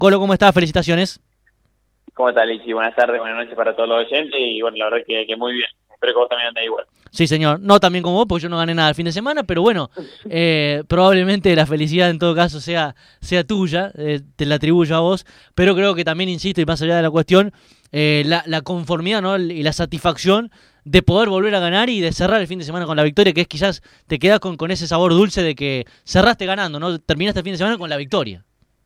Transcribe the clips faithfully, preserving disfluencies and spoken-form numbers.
Colo, ¿cómo estás? Felicitaciones. ¿Cómo estás, Lichi? Buenas tardes, buenas noches para todos los oyentes y bueno, la verdad que, que muy bien. Espero que vos también andes igual. Sí, señor. No tan bien como vos, porque yo no gané nada el fin de semana, pero bueno, eh, probablemente la felicidad en todo caso sea, sea tuya, eh, te la atribuyo a vos, pero creo que también, insisto, y más allá de la cuestión, eh, la, la conformidad, ¿no? Y la satisfacción de poder volver a ganar y de cerrar el fin de semana con la victoria, que es quizás te quedas con, con ese sabor dulce de que cerraste ganando, ¿no? Terminaste el fin de semana con la victoria.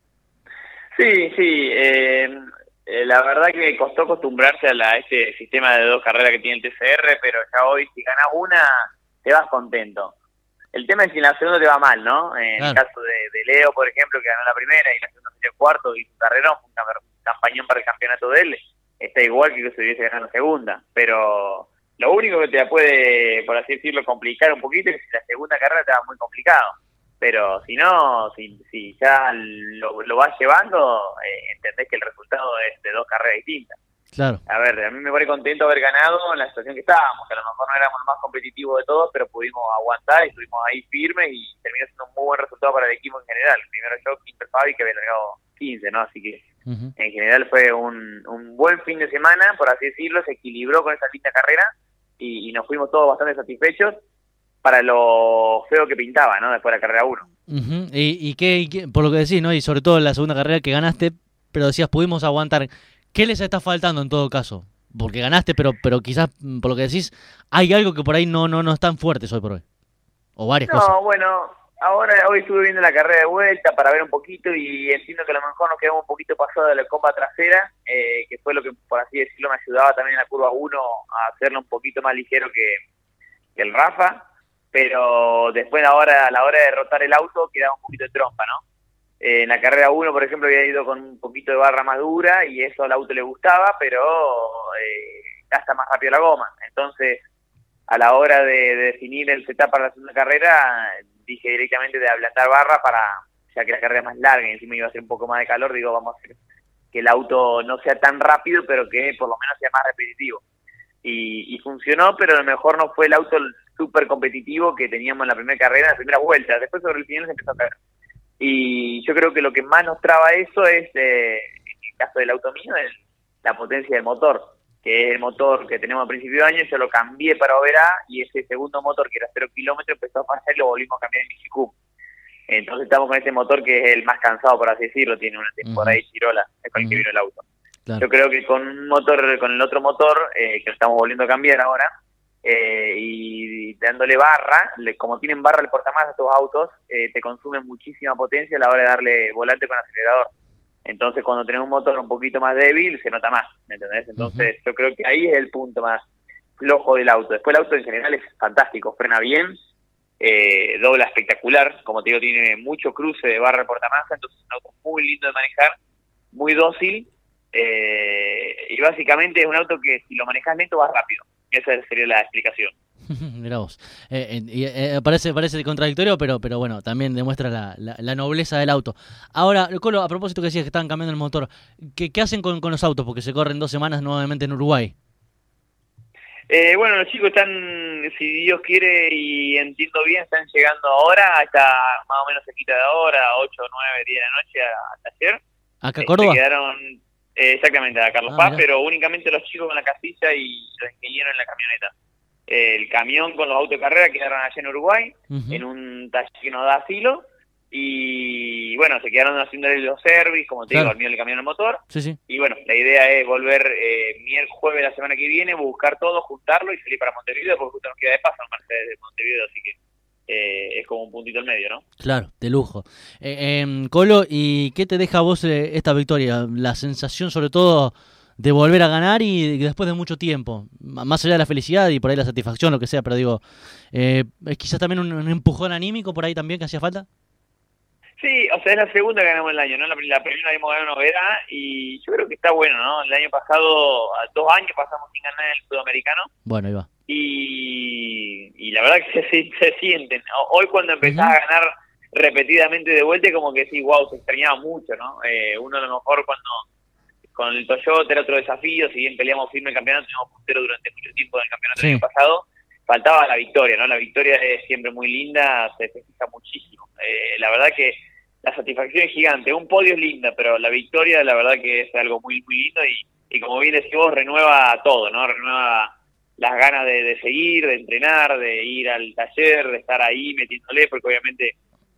Sí, sí. Eh, eh, la verdad que costó acostumbrarse a, la, a este sistema de dos carreras que tiene el T C R, pero ya hoy si ganas una, te vas contento. El tema es si en la segunda te va mal, ¿no? En el Claro. caso de, de Leo, por ejemplo, que ganó la primera y la segunda salió cuarto y su carrera fue un campañón para el campeonato de él, está igual que que se hubiese ganado la segunda. Pero lo único que te puede, por así decirlo, complicar un poquito es que la segunda carrera te va muy complicado. Pero si no, si, si ya lo, lo vas llevando, eh, entendés que el resultado es de dos carreras distintas. Claro. A ver, a mí me pone contento haber ganado en la situación que estábamos, que a lo mejor no éramos los más competitivos de todos, pero pudimos aguantar y estuvimos ahí firmes y terminó siendo un muy buen resultado para el equipo en general. Primero yo, quinto Fabi, que había largado quince, ¿no? Así que uh-huh. En general fue un, un buen fin de semana, por así decirlo, se equilibró con esa linda carrera y, y nos fuimos todos bastante satisfechos para lo feo que pintaba, ¿no? Después de la carrera uno. Uh-huh. Y, y, qué, y qué, por lo que decís, ¿no? Y sobre todo en la segunda carrera que ganaste, pero decías, pudimos aguantar. ¿Qué les está faltando en todo caso? Porque ganaste, pero pero quizás, por lo que decís, hay algo que por ahí no no no están fuertes hoy por hoy. O varias no, cosas. No, bueno, ahora hoy estuve viendo la carrera de vuelta para ver un poquito y entiendo que a lo mejor nos quedamos un poquito pasados de la comba trasera, eh, que fue lo que, por así decirlo, me ayudaba también en la curva uno a hacerlo un poquito más ligero que, que el Rafa, pero después ahora a la hora de derrotar el auto quedaba un poquito de trompa, ¿no? Eh, en la carrera uno, por ejemplo, había ido con un poquito de barra más dura y eso al auto le gustaba, pero eh, gasta más rápido la goma. Entonces, a la hora de, de definir el setup para la segunda carrera, dije directamente de ablandar barra para, ya que la carrera es más larga y encima iba a ser un poco más de calor, digo, vamos a hacer que el auto no sea tan rápido, pero que por lo menos sea más repetitivo. Y, y funcionó, pero a lo mejor no fue el auto súper competitivo que teníamos en la primera carrera, en la primera vuelta. Después sobre el final se empezó a caer. Y yo creo que lo que más nos traba eso es, eh, en el caso del auto mío, es la potencia del motor, que es el motor que tenemos a principio de año. Yo lo cambié para Oberá y ese segundo motor, que era cero kilómetros, empezó a fallar y lo volvimos a cambiar en Michicú. Entonces estamos con este motor que es el más cansado, por así decirlo, tiene una temporada uh-huh. de Chirola, es con el uh-huh. que vino el auto. Claro. Yo creo que con un motor, con el otro motor, eh, que lo estamos volviendo a cambiar ahora, eh, y dándole barra, le, como tienen barra el portamás a estos autos, eh, te consumen muchísima potencia a la hora de darle volante con acelerador. Entonces cuando tenés un motor un poquito más débil, se nota más, ¿me entendés? Entonces uh-huh. yo creo que ahí es el punto más flojo del auto. Después el auto en general es fantástico, frena bien, eh, dobla espectacular, como te digo, tiene mucho cruce de barra de portamasa, entonces es un auto muy lindo de manejar, muy dócil, eh, y básicamente es un auto que si lo manejas lento vas rápido. Esa sería la explicación. Mirá vos. Eh, eh, eh, parece, parece contradictorio, pero, pero bueno, también demuestra la, la, la nobleza del auto. Ahora, Colo, a propósito que decías que estaban cambiando el motor, ¿qué, qué hacen con, con los autos? Porque se corren dos semanas nuevamente en Uruguay. Eh, bueno, los chicos están, si Dios quiere y entiendo bien, están llegando ahora, hasta más o menos cerquita de ahora, ocho o nueve, diez de la noche hasta ayer. ¿Acá a Córdoba? Se quedaron, eh, exactamente, a Carlos ah, Paz, mirá. Pero únicamente los chicos con la casilla y los ingenieros en la camioneta. El camión con los autos de carrera quedaron allá en Uruguay, uh-huh. en un taller que nos da asilo, y bueno, se quedaron haciendo los service, como te claro. digo, al mío el camión al motor, sí, sí. Y bueno, la idea es volver eh, miércoles, jueves de la semana que viene, buscar todo, juntarlo y salir para Montevideo, porque justo nos queda de paso en Mercedes de Montevideo, así que eh, es como un puntito al medio, ¿no? Claro, de lujo. Eh, eh, Colo, ¿y qué te deja a vos eh, esta victoria? La sensación sobre todo de volver a ganar y después de mucho tiempo, más allá de la felicidad y por ahí la satisfacción, lo que sea, pero digo, eh, ¿es quizás también un, un empujón anímico por ahí también que hacía falta? Sí, o sea, es la segunda que ganamos el año, ¿no? La, la primera habíamos ganado en Oberá y yo creo que está bueno, ¿no? El año pasado, dos años pasamos sin ganar el sudamericano. Bueno, ahí va. Y, y la verdad que se, se sienten. Hoy cuando empezás uh-huh. a ganar repetidamente de vuelta, como que sí, wow, se extrañaba mucho, ¿no? Eh, uno a lo mejor cuando con el Toyota era otro desafío, si bien peleamos firme el campeonato, teníamos puntero durante mucho tiempo en el campeonato sí. del año pasado, faltaba la victoria, ¿no? La victoria es siempre muy linda, se festeja muchísimo. Eh, la verdad que la satisfacción es gigante. Un podio es linda, pero la victoria la verdad que es algo muy, muy lindo y, y como bien decís vos, renueva todo, ¿no? Renueva las ganas de, de seguir, de entrenar, de ir al taller, de estar ahí metiéndole, porque obviamente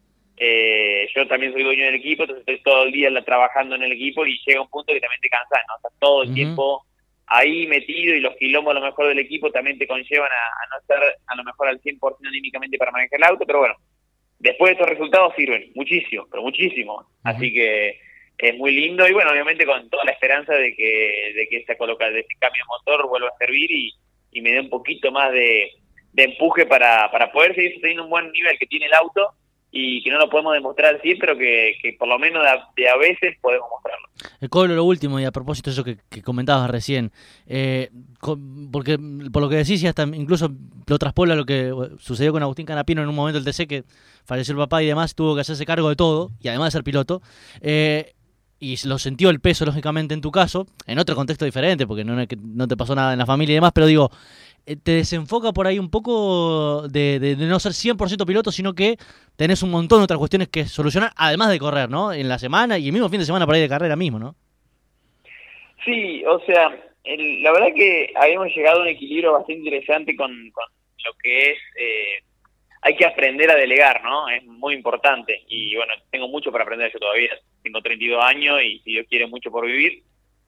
eh, yo también soy dueño del equipo, entonces estoy todo el día trabajando en el equipo y llega un punto que también te cansas, ¿no? Estás todo el uh-huh. tiempo ahí metido y los quilombos a lo mejor del equipo también te conllevan a, a no estar a lo mejor al cien por ciento anímicamente para manejar el auto, pero bueno, después de estos resultados sirven muchísimo, pero muchísimo, uh-huh. así que es muy lindo y bueno, obviamente con toda la esperanza de que de que esa coloca, de ese cambio de motor vuelva a servir y y me dé un poquito más de, de empuje para, para poder seguir teniendo un buen nivel que tiene el auto y que no lo podemos demostrar al cien, pero que, que por lo menos de a, de a veces podemos mostrarlo. El Colo, lo último, y a propósito de eso que, que comentabas recién, eh, con, porque por lo que decís, y hasta incluso lo traspola lo que sucedió con Agustín Canapino en un momento del T C, que falleció el papá y demás, tuvo que hacerse cargo de todo, y además de ser piloto, eh, y lo sintió el peso, lógicamente, en tu caso, en otro contexto diferente, porque no, no te pasó nada en la familia y demás, pero digo, te desenfoca por ahí un poco de, de, de no ser cien por ciento piloto, sino que tenés un montón de otras cuestiones que solucionar, además de correr, ¿no? En la semana y el mismo fin de semana por ahí de carrera mismo, ¿no? Sí, o sea, el, la verdad que habíamos llegado a un equilibrio bastante interesante con, con lo que es... Eh, hay que aprender a delegar, ¿no? Es muy importante. Y bueno, tengo mucho para aprender yo todavía. Tengo treinta y dos años y si Dios quiere mucho por vivir.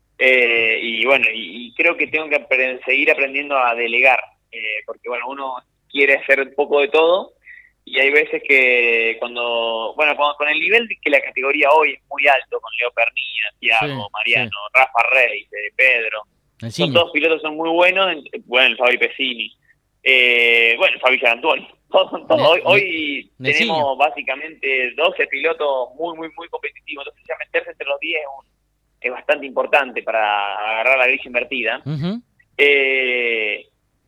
Eh, y bueno, y, y creo que tengo que aprender, seguir aprendiendo a delegar. Eh, porque bueno, uno quiere hacer un poco de todo. Y hay veces que cuando, bueno, cuando, con el nivel que la categoría hoy es muy alto, con Leo Pernilla, Thiago, sí, Mariano, sí. Rafa Rey, eh, Pedro. El son todos pilotos, son muy buenos. Bueno, el Fabi Pesini. Eh, bueno, el Fabi Gianantoni. Todo, todo. Hoy, hoy ne, tenemos básicamente doce pilotos muy, muy, muy competitivos. Entonces ya meterse entre los diez es, un, es bastante importante para agarrar la grilla invertida. Uh-huh. Eh,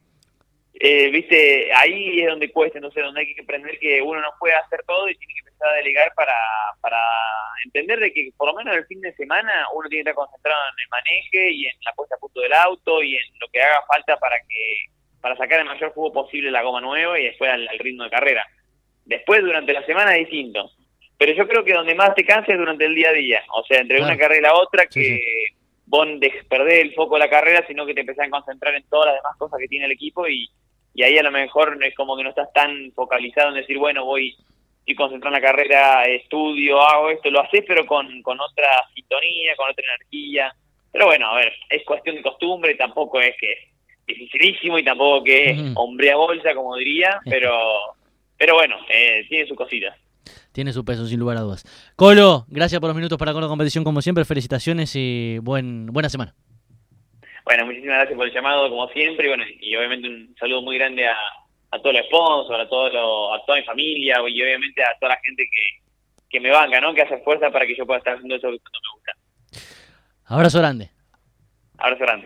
eh, Viste, ahí es donde cuesta, entonces donde hay que aprender que uno no puede hacer todo y tiene que empezar a delegar para, para entender de que por lo menos el fin de semana uno tiene que estar concentrado en el maneje y en la puesta a punto del auto y en lo que haga falta para que para sacar el mayor jugo posible la goma nueva y después al, al ritmo de carrera. Después, durante la semana es distinto. Pero yo creo que donde más te canses es durante el día a día. O sea, entre claro. una carrera y la otra, que sí, sí. vos perdés el foco de la carrera, sino que te empezás a concentrar en todas las demás cosas que tiene el equipo y, y ahí a lo mejor es como que no estás tan focalizado en decir, bueno, voy estoy concentrado en la carrera, estudio, hago esto, lo haces, pero con, con otra sintonía, con otra energía. Pero bueno, a ver, es cuestión de costumbre, tampoco es que dificilísimo y tampoco que es uh-huh. hombre a bolsa, como diría, pero pero bueno, eh, tiene sus cositas. Tiene su peso, sin lugar a dudas. Colo, gracias por los minutos para con la competición, como siempre, felicitaciones y buen buena semana. Bueno, muchísimas gracias por el llamado, como siempre, y bueno, y obviamente un saludo muy grande a, a todos los sponsors, a, todo lo, a toda mi familia, y obviamente a toda la gente que, que me banca, ¿no? Que hace fuerza para que yo pueda estar haciendo eso que tanto me gusta. Abrazo grande. Abrazo grande.